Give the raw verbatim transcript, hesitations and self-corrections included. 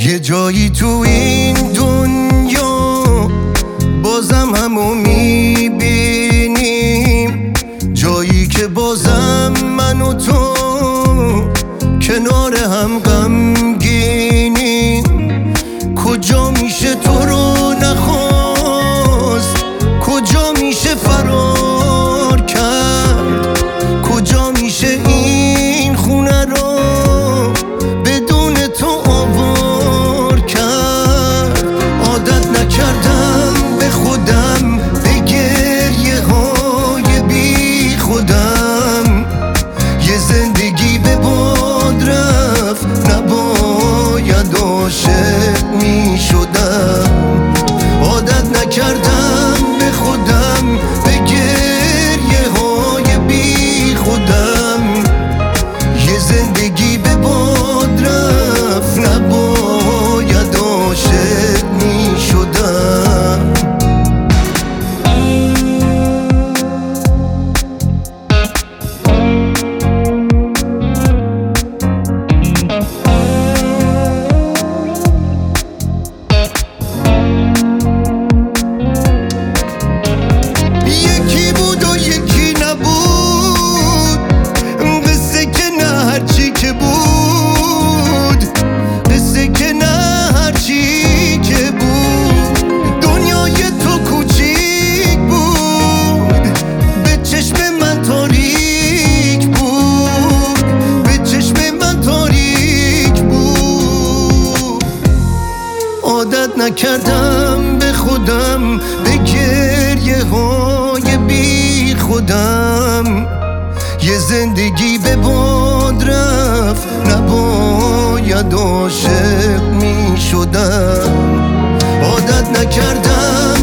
یه جایی تو این دنیا بازم همو میبینیم، جایی که بازم من و تو کنار هم غمگینیم. کجا میشه تو رو نخواست، کجا میشه فرار کرد، کجا میشه این خونه رو بدون تو آوار کرد. عادت نکردم به خودم به گریه های بی خودم، یه زندگی به باد رفت نباید عاشق می شدم. عادت نکردم به خودم به گریه های بی خودم، یه زندگی به باد رفت نباید عاشق می شدم. یکی بود و یکی نبود، قصه که نه هرچی که بود، قصه که نه هرچی که بود. دنیای تو کوچیک بود، به چشم من تاریک بود، به چشم من تاریک بود. عادت نکردم به خودم به گریه های بی خودم، یه زندگی به باد رفت نباید عاشق می شدم. عادت نکردم